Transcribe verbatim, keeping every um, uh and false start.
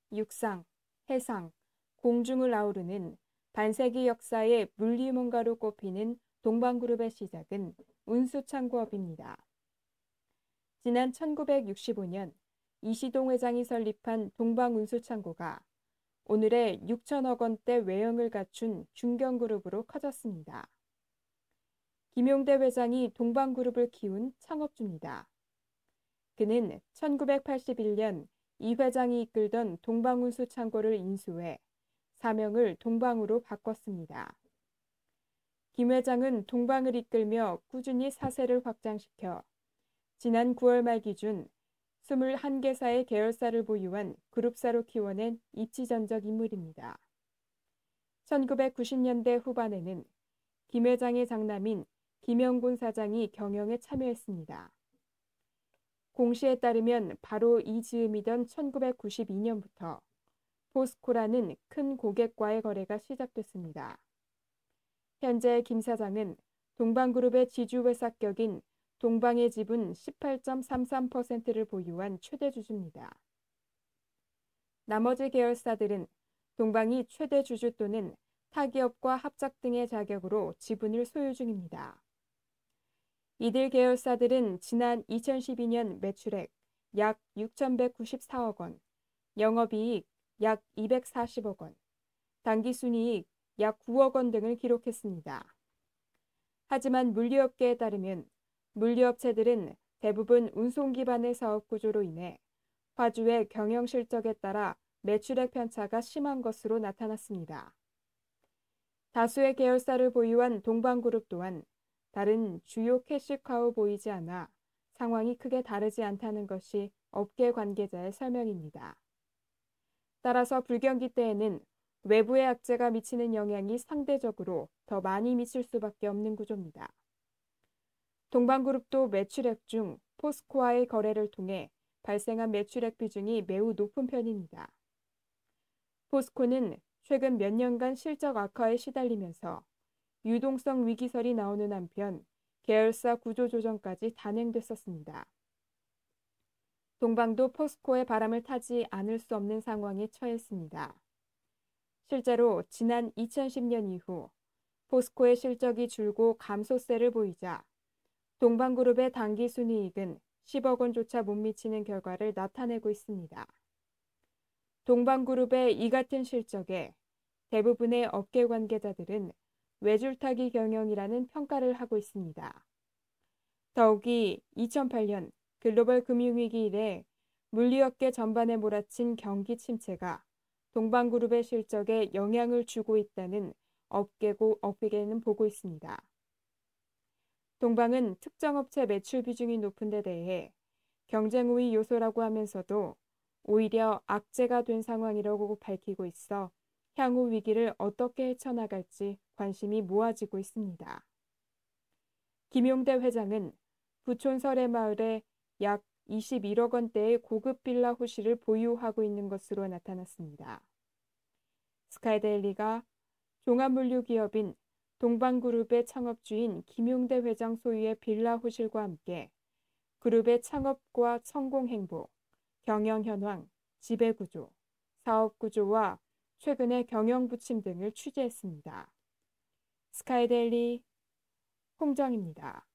육상, 해상, 공중을 아우르는 반세기 역사의 물리문가로 꼽히는 동방그룹의 시작은 운수창고업입니다. 지난 천구백육십오 년 이시동 회장이 설립한 동방운수창고가 오늘의 육천억 원대 외형을 갖춘 중견그룹으로 커졌습니다. 김용대 회장이 동방그룹을 키운 창업주입니다. 그는 천구백팔십일 년 이 회장이 이끌던 동방운수창고를 인수해 사명을 동방으로 바꿨습니다. 김 회장은 동방을 이끌며 꾸준히 사세를 확장시켜 지난 구월 말 기준 이십일 개사의 계열사를 보유한 그룹사로 키워낸 입지전적 인물입니다. 천구백구십 년대 후반에는 김 회장의 장남인 김영곤 사장이 경영에 참여했습니다. 공시에 따르면 바로 이 즈음이던 천구백구십이 년부터 포스코라는 큰 고객과의 거래가 시작됐습니다. 현재 김 사장은 동방그룹의 지주회사격인 동방의 지분 십팔 점 삼삼 퍼센트를 보유한 최대 주주입니다. 나머지 계열사들은 동방이 최대 주주 또는 타기업과 합작 등의 자격으로 지분을 소유 중입니다. 이들 계열사들은 지난 이천십이 년 매출액 약 육천백구십사억 원, 영업이익 약 이백사십억 원, 당기순이익 약 구억 원 등을 기록했습니다. 하지만 물류업계에 따르면 물류업체들은 대부분 운송 기반의 사업 구조로 인해 화주의 경영 실적에 따라 매출액 편차가 심한 것으로 나타났습니다. 다수의 계열사를 보유한 동방그룹 또한 다른 주요 캐시카우 보이지 않아 상황이 크게 다르지 않다는 것이 업계 관계자의 설명입니다. 따라서 불경기 때에는 외부의 악재가 미치는 영향이 상대적으로 더 많이 미칠 수밖에 없는 구조입니다. 동방그룹도 매출액 중 포스코와의 거래를 통해 발생한 매출액 비중이 매우 높은 편입니다. 포스코는 최근 몇 년간 실적 악화에 시달리면서 유동성 위기설이 나오는 한편 계열사 구조조정까지 단행됐었습니다. 동방도 포스코의 바람을 타지 않을 수 없는 상황에 처했습니다. 실제로 지난 이천십 년 이후 포스코의 실적이 줄고 감소세를 보이자 동방그룹의 당기순이익은 십억 원조차 못 미치는 결과를 나타내고 있습니다. 동방그룹의 이 같은 실적에 대부분의 업계 관계자들은 외줄타기 경영이라는 평가를 하고 있습니다. 더욱이 이천팔 년 글로벌 금융위기 이래 물리업계 전반에 몰아친 경기 침체가 동방그룹의 실적에 영향을 주고 있다는 업계고, 업계는 보고 있습니다. 동방은 특정 업체 매출 비중이 높은 데 대해 경쟁 우위 요소라고 하면서도 오히려 악재가 된 상황이라고 밝히고 있어 향후 위기를 어떻게 헤쳐나갈지 관심이 모아지고 있습니다. 김용대 회장은 부촌 설해마을에 약 이십일억 원대의 고급 빌라 호실을 보유하고 있는 것으로 나타났습니다. 스카이데일리가 종합물류기업인 동방그룹의 창업주인 김용대 회장 소유의 빌라 호실과 함께 그룹의 창업과 성공 행보, 경영 현황, 지배구조, 사업구조와 최근의 경영 부침 등을 취재했습니다. 스카이데일리 홍정입니다.